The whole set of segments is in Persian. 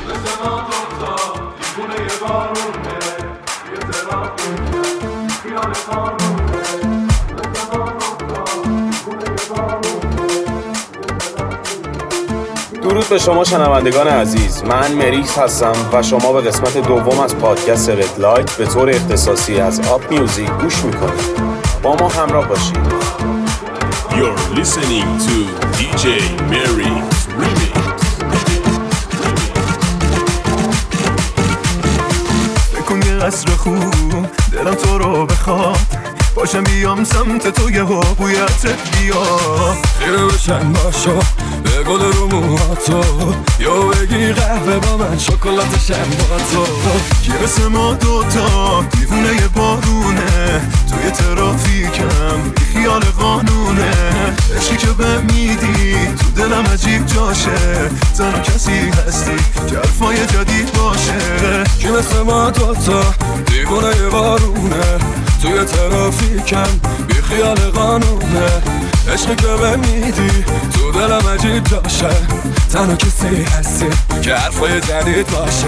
درود به شما شنوندگان عزیز، من مریکس هستم و شما به قسمت دوم از پادکست رد لایت به طور اختصاصی از آپ میوزیک گوش میکنید. با ما همراه باشید. You're listening to DJ Merix Remix. بکن یه قصر خوب دلم تو رو بخواد، باشم بیام سمت تو یه بویت بیا، خیره بشن باشو به گل رو موهاتو، یا بگی قهوه با من شکلاتشم با تو، که مثل ما دوتا دیوونه ی بارونه، توی ترافیکم بی خیال قانونه، عشقی که به میدی تو دلم عجیب جاشه، تنها کسی هستی که حرفای جدید باشه، که مثل ما دوتا دیوونه ی بارونه، توی ترافیکم بی خیال قانونه، عشقی که به میدی تو دلم عجیب جاشه، تنها کسی هستی که حرفای جدید باشه.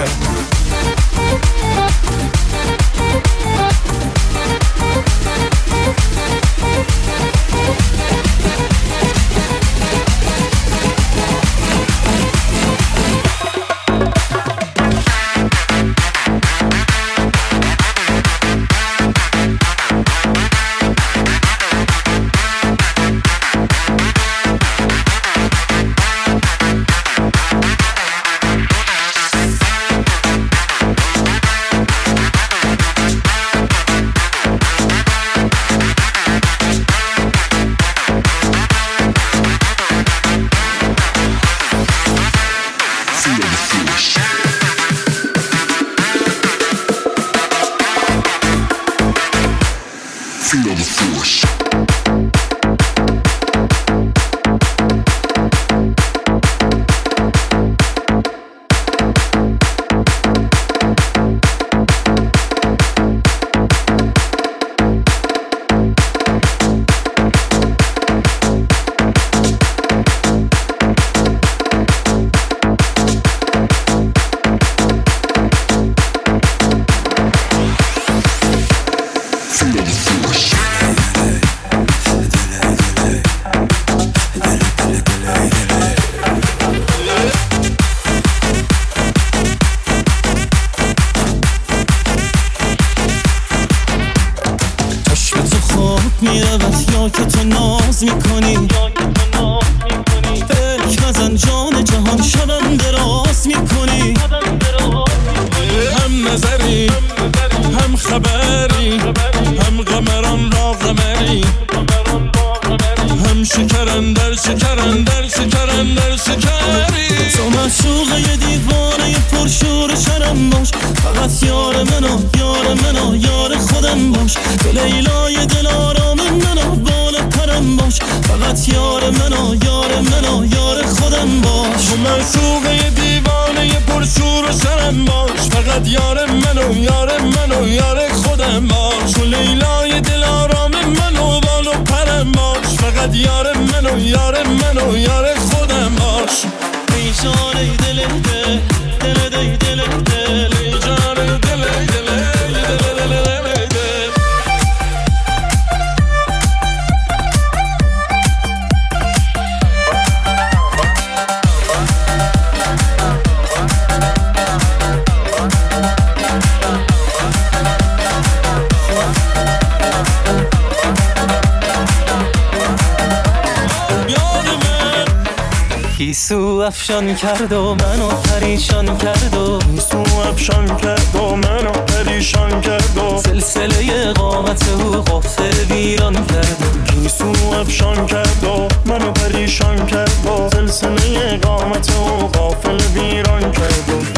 گیسو افشان کرد و منو پریشان کرد و گیسو افشان کرد و منو پریشان کرد و سلسله قامت او غافل ویران کرد و گیسو افشان کرد و منو پریشان کرد و سلسله قامت او غافل ویران کرد و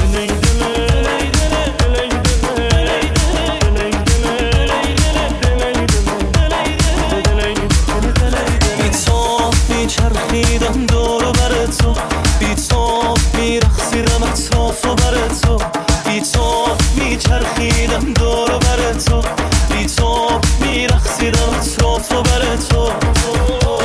چرخیدم دور و بر تو، بی تو میرخصیدم اطراف و بر تو، بی تو میچرخیدم دور و بر تو، بی تو میرخصیدم اطراف و بر تو.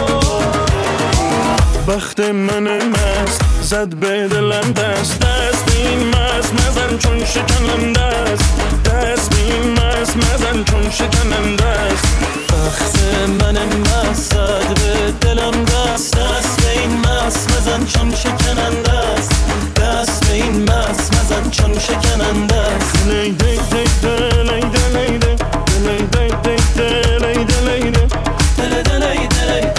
بخت من مست زد به دلم دست دست به این مست مزن چون شکننده است، دست به این مست مزن چون شکننده است. وقت من مست به دلم دست، دست به این مست مزن چون شکننده است، دست به این مست مزن چون شکننده است. لیده لیده لیده لیده لیده لیده لیده لیده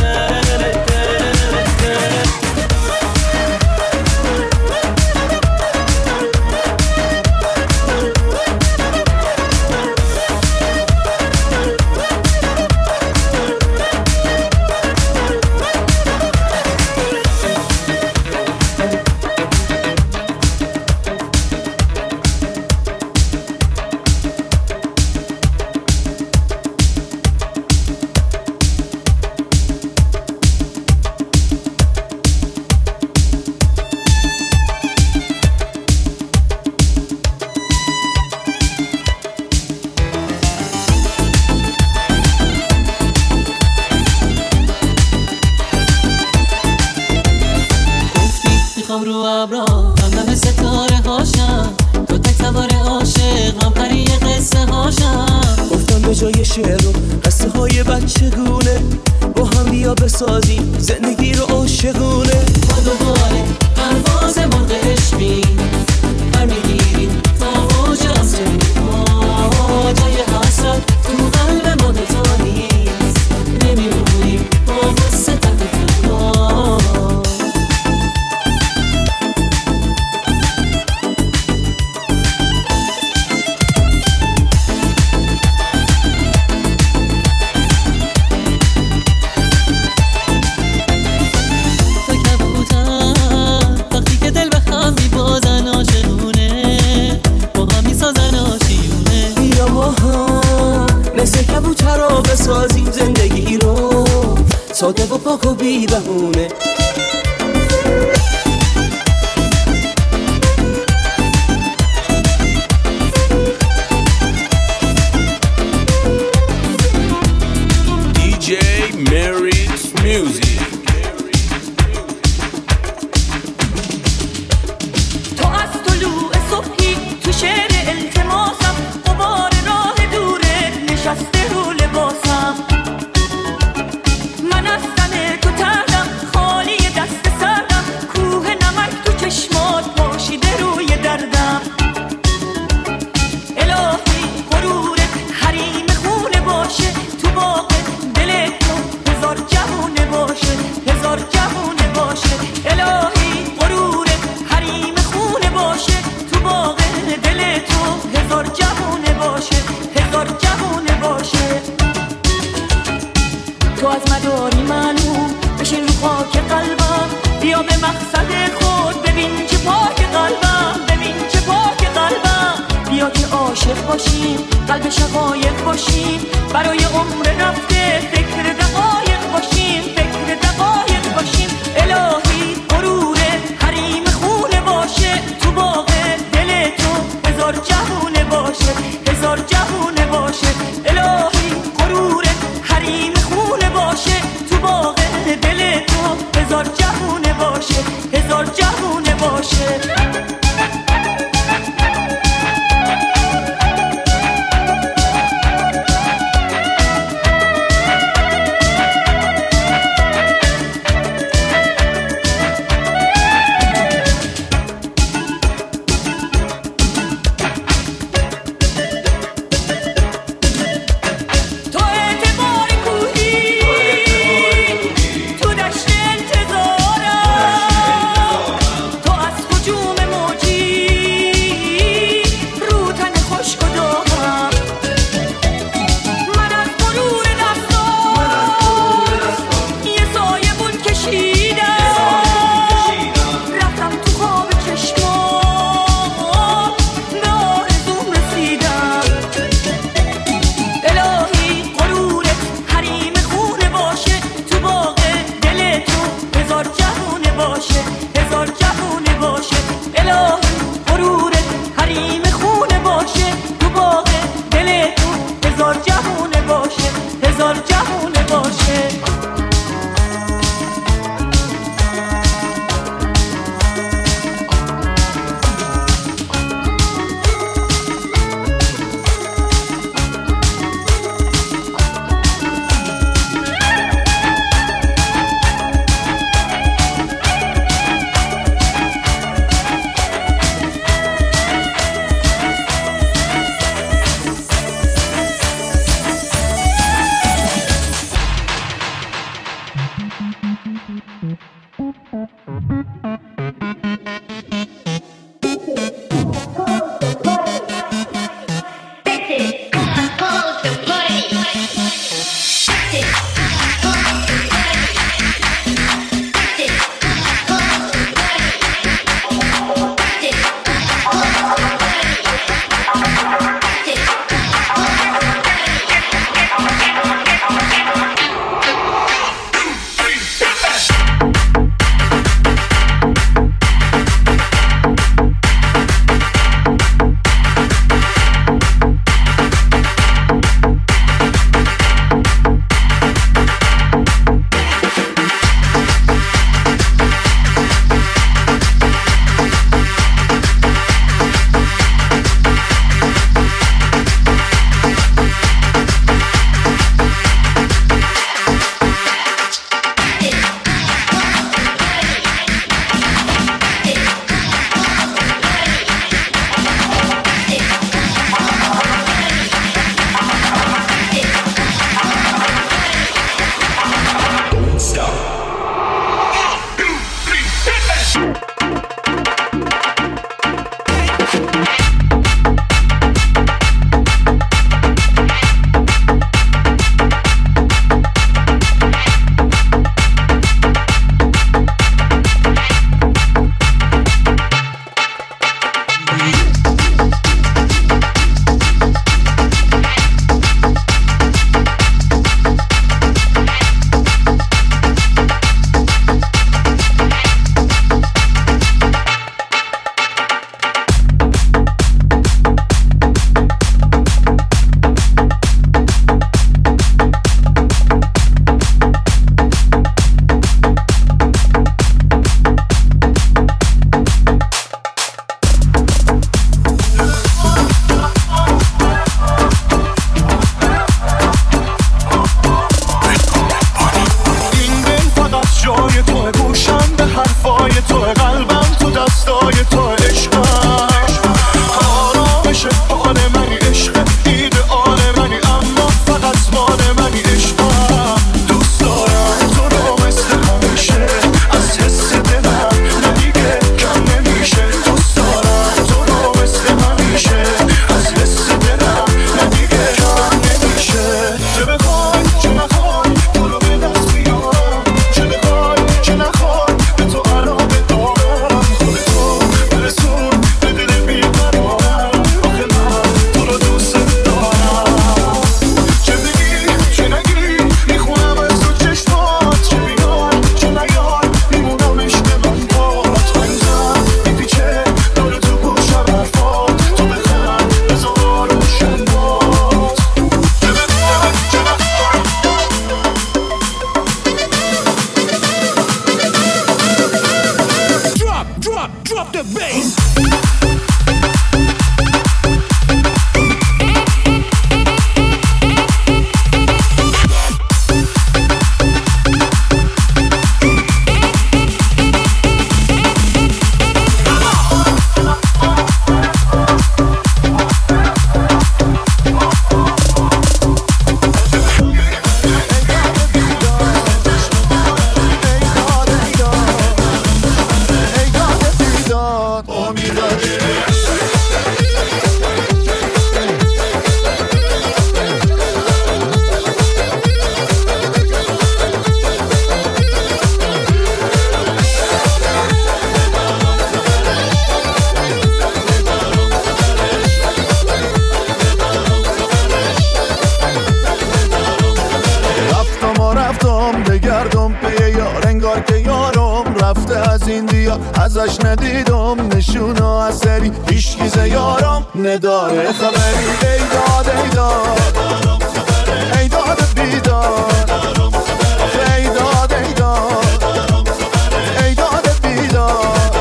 بسازیم زندگی رو عاشقونه. با دوباره پرواز مرغ عشقی برمیگیریم تا اوج آسمون، جای حسرت تو قلب ما دوتا نیست، نمیمونیم با غصه تحت فکر. بسازیم زندگی رو ساده و پاک و بی بهونه. DJ Mary's Music. تو از طلوع صبحی تو شعر التماسم، غبار راه دوره نشسته رو لباسم. من از تن تو تردم خالی دست سردم، کوه نمک تو چشمات پاشیده روی دردم. الهی غرورت حریم خونه باشه، تو باغ دل تو هزار جوونه باشه، هزار جوونه باشه. الهی غرورت حریم خونه باشه، تو باغ دل تو هزار جوونه باشه، هزار جوونه باشه. تو از مداری معلوم بشین رو خاک قلبم، بیا به مقصد خود ببین چه پاک قلبم، ببین چه پاک قلبم. بیا که عاشق باشیم قلب شقایق باشیم، برای عمر رفته فکر دقایق باشیم، فکر دقایق باشیم. الهی غرور حریم خونه باشه، تو باغ دل تو هزار جوونه باشه، هزار جوونه باشه. الهی غرور حریم خونه باشه، تو باغ دل تو هزار جوونه باشه، هزار جوونه up the bass. ازش ندیدم نشونا اثری هیچگیزه یارم نداره خبری ای داد ای داد ای داد بیداد ای داد ای داد ای داد بیداد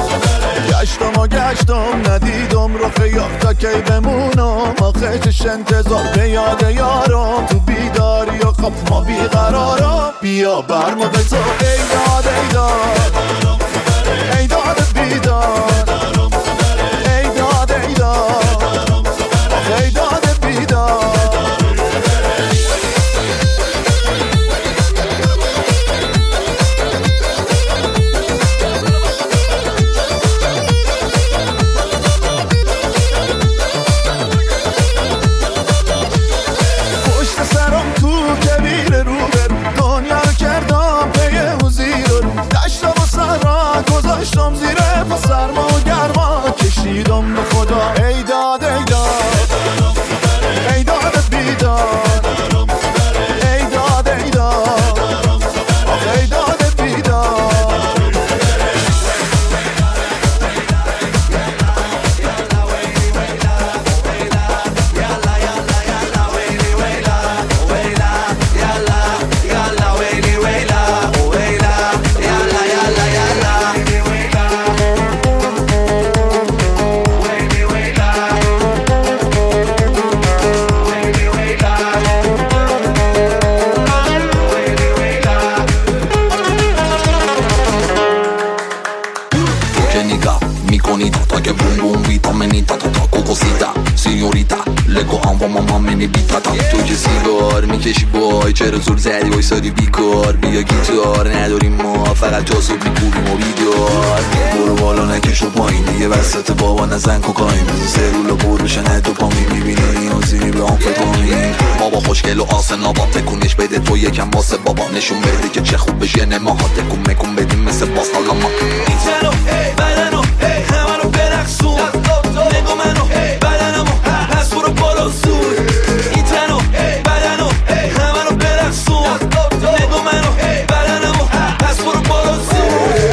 گشتم ندیدم رفیق تا کی بمونم آخه چش انتظار به یاد یارم تو بیداری و خب ما بیقرارم بیا برمو بزا ای داد ای داد ای داد بیداد ای داد ای داد ای داد بیداد پشت سرم تو کبیر روبرو دنیا رو کردم پی حضیر دشت و سرا گذاشتم زیر پا سرما و گرما کشیدم به خدا ای داد ای داد ای داد بیداد ای داد ای داد ای داد بیداد تو که سیگار میکشی بای چرا زور زدی وایسادی بیکار بیا گیتار نداریم ما فقط جاسوب میکوبیم و بیدار برو بالا نکش و پایین دیگه وسط بابا نزن کوکاین بزن سرول پروشنه تو پا میبینی نیازی به آمفتامین بابا خوشگل و آسنا با تکونش بده تو یکم واسه بابا نشون بده که چه خوب بشه نماها تکون مکون بدیم مثل باز حالا ما این تنو بدنو همه رو برقصون نگو منو بدنمو پس برو بالا زود این تنو بدنو همه رو برقصون نگو منو بدنمو پس برو بالا زود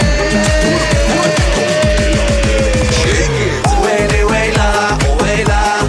Wait, wait, la,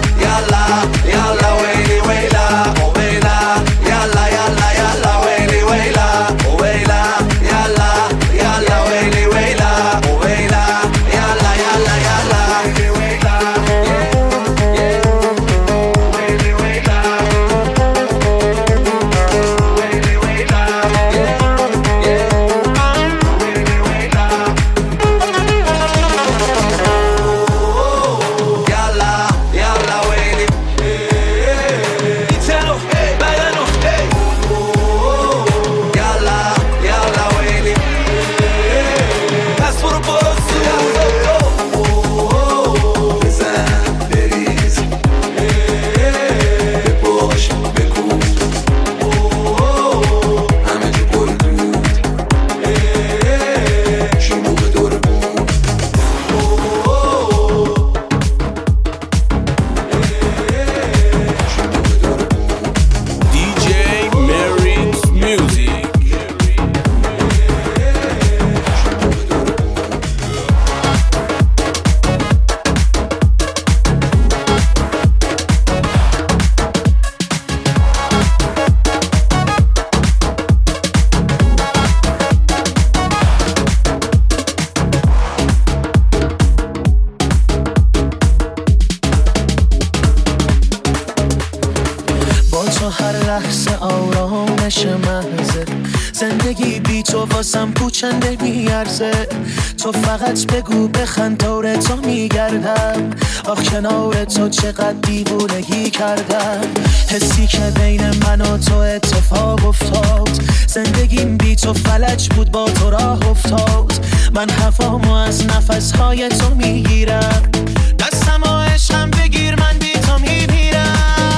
تو هر لحظه آرامش محضه، زندگی بی تو واسم پوچنده میارزه. تو فقط بگو بخند دور تو میگردم، آخ کنار تو چقدر دیوونگی کردم. حسی که بین من و تو اتفاق افتاد، زندگیم بی تو فلج بود با تو راه افتاد. من هوامو از نفسهای تو میگیرم، دستم و عشقم بگیر من بی تو میمیرم.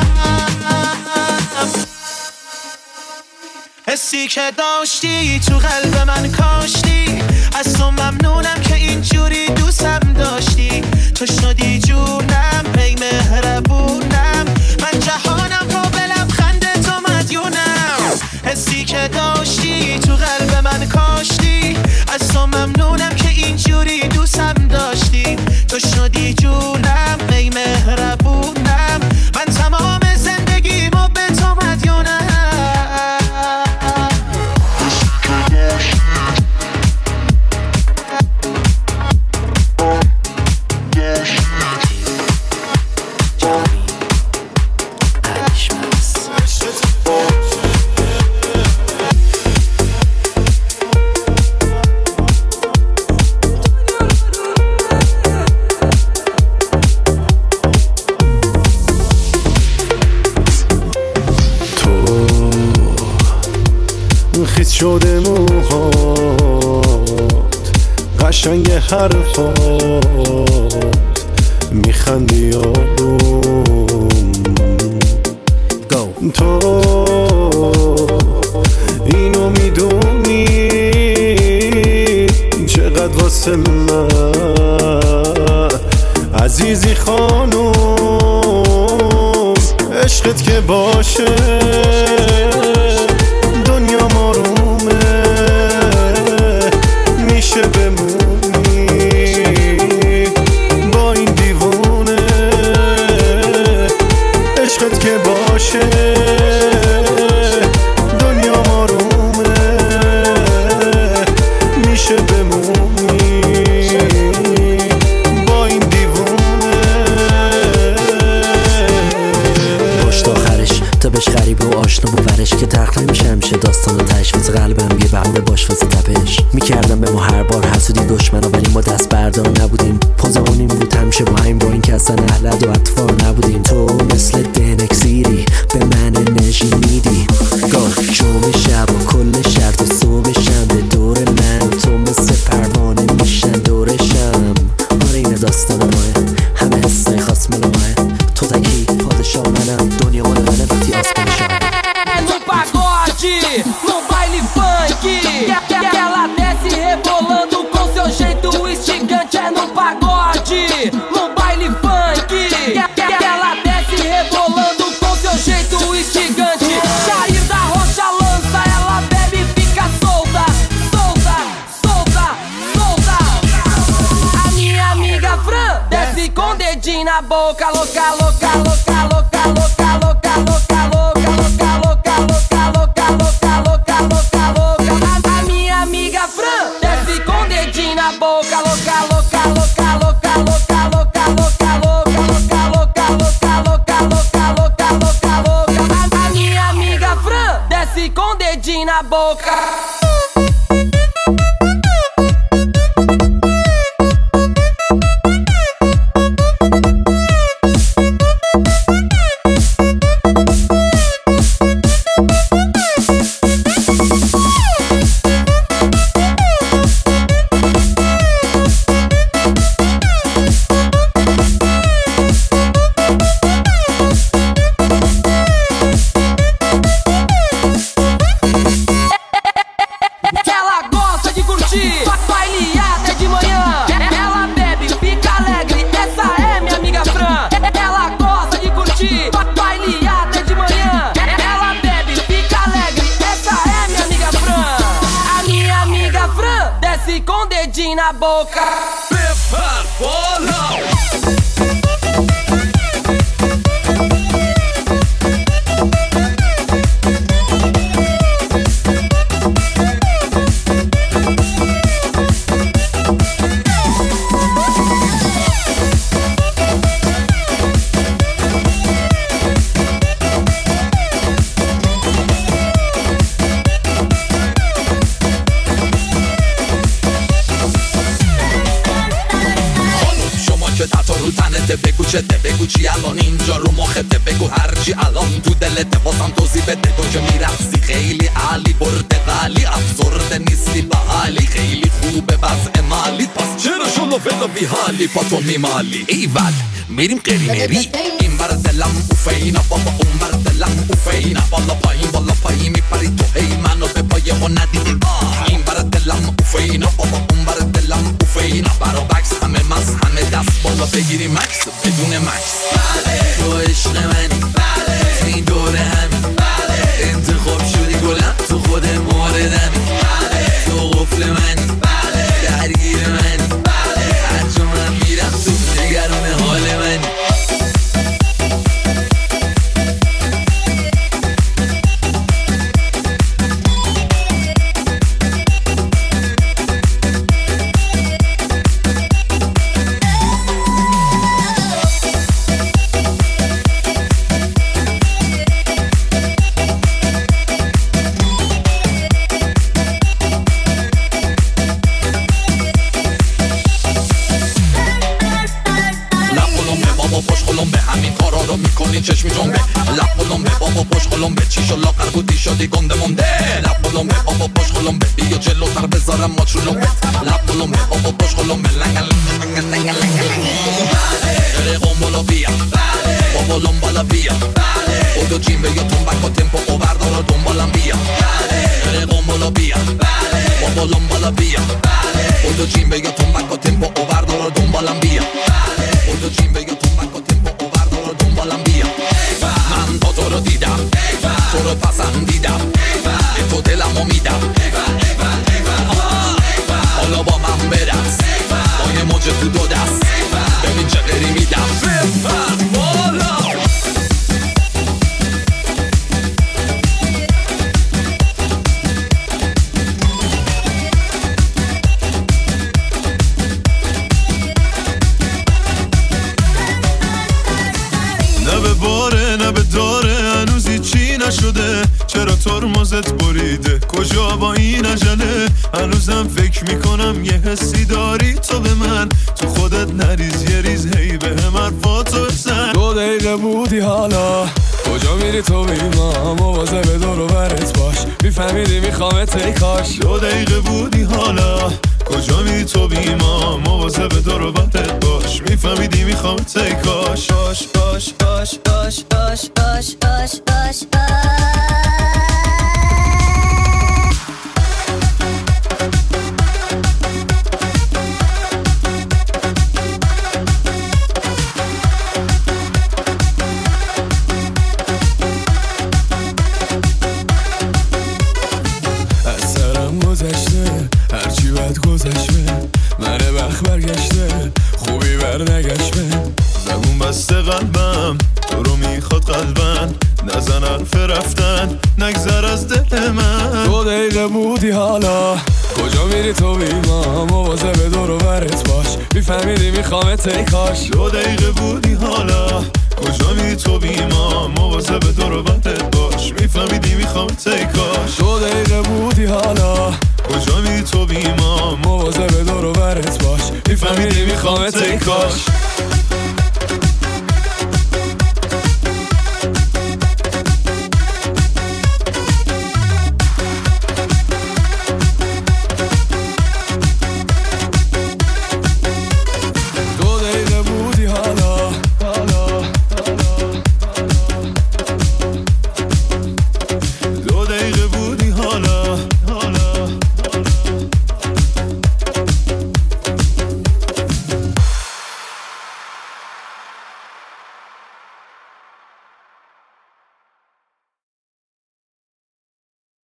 حسی که داشتی تو قلب من کاشتی، از تو ممنونم که اینجوری دوستم داشتی. تو شدی جونم ای مهربونم، من جهانم رو به لبخند تو مدیونم. حسی که داشتی تو قلب من کاشتی، از تو ممنونم که اینجوری دوستم داشتی. تو شدی جونم ای مهربونم، من تمام زندگیمو به تو مدیونم. خیس شده موهات، قشنگ حرفات، میخندی آروم. تو اینو میدونی چقدر واسه من عزیزی خانوم. عشقت که باشه دنیا آرومه، میشه بمونی با این دیوونه. عشقت که باشه دنیا آرومه، میشه بمونی با این دیوونه. پشت آخرش تا بهش غریبه و آشنا و ورش که تخت نمیشه همیشه داستان و تشویز قلبم یه بهونه باش واسه تپش. میکردم به ما هر بار حسودی دشمنا، ولی ما دست بردار نبودیم. پوزمون این بود همیشه با این، با این که اصلا اهلد و اطفال نبودیم. تو مثل دنکسیری به من انرژی میدی، جمعه شب و کل شهر تو صبح شنبه دور من و تو مثل پروانه میشن دورشم. آره این داستان ماه، همه حسای خاص مال ماه. تو تکی پادشاه منم، دنیا مال منه وقتی آسمان شد. No pagode, no baile funk, que ela desce rebolando com seu jeito instigante. É no pagode, no baile funk, que ela desce rebolando com seu jeito instigante. Jair da Rocha lança, ela bebe e fica solta, solta, solta, solta. A minha amiga Fran desce com o dedinho na boca, louca, louca, louca, louca, louca, louca, louca, louca, louca, louca, louca, louca, louca, louca, louca, louca. A minha amiga Fran desce com o dedinho na boca, louca, louca, louca, louca, louca, louca, louca, louca, louca, louca, louca, louca, louca, louca, louca. A minha amiga Fran desce com o dedinho na boca. Na boca. Prepara bola. بگو چی الان اینجا رو مخته بگو هرچی الان تو دلت واسم توضیح بده تو که میرقصی خیلی عالی پرتقالی افسرده نیستی به حالی خیلی خوبه وضع مالی پس چرا شما فدا بی حالی پا تو میمالی ایول میریم قرینری این بر دلم اوفینا بابا اون بر دلم اوفینا بالا پایین میپری تو هی منو به پای ما ندیدی این بر دلم اوفینا بابا اون بر دلم اوفینا برا بکس همه مز همه دست بالا بگیری مکس بدون مکس بله تو عشق منی بله این دوره همین بله انتخاب شدی گلم تو خود موردمی بله تو قفل منی بله درگیر منی بله هر جا من میرم تو نگران حال منی چشمی جنبه لب قلمبه بابا پشت قلمبه چی شو لاغر بودی شدی گنده مونده لب قلمبه بابا پشت قلمبه بیا جلوتر بذارم ما چلومبه لب قلمبه بابا پشت قلمبه داره قنبالا بیا بابا لنبالا بیا بودو جیمبه یا تنبک و تمپو و بردارا دنبالم بیا داره قنبالا بیا بابا لنبالا بیا بودو جیمبه یا تنبک و تمپو و بردارا دنبالم بیا بودو جیمبه یا تنبک و تمپو و بردارا دنبالم بیا من تا تو رو دیدم تو رو پسندیدم به تو دلمو میدم حالا با من برس با یه موجه تو دو دست ببین چه غری میدم بپر بالا نه به باره نه به داره هنوزی چی نشده چرا ترمزت بریده کجا با این عجله هنوزم فکر میکنم یه حسی داری تو به من تو خودت نریز یه ریز هی به هم حرفاتو بزن 2 دقیقه بودی حالا کجا میری تو بیما مواظب دور و برت باش میفهمیدی میخوامت ای کاش 2 دقیقه بودی حالا کجا میری تو بیما مواظب دور و برت باش میفهمیدی میخوامت ای کاش باش باش باش باش باش باش باش باش هرچی بد گذشته منه بخ برگشته خوبی برنگشته زبون بسته قلبم تو رو میخواد قلبم نزن حرف رفتن نگذر از دل من 2 دقیقه بودی حالا کجا میری تو بیما مواظب دور و برت باش میفهمیدی میخوامت ای کاش 2 دقیقه بودی حالا کجا میری تو بیما مواظب دور و برت باش میفهمیدی میخوامت ای کاش 2 دقیقه بودی حالا کجا میری تو بیما مواظب دور و برت باش میفهمیدی میخوامت ای کاش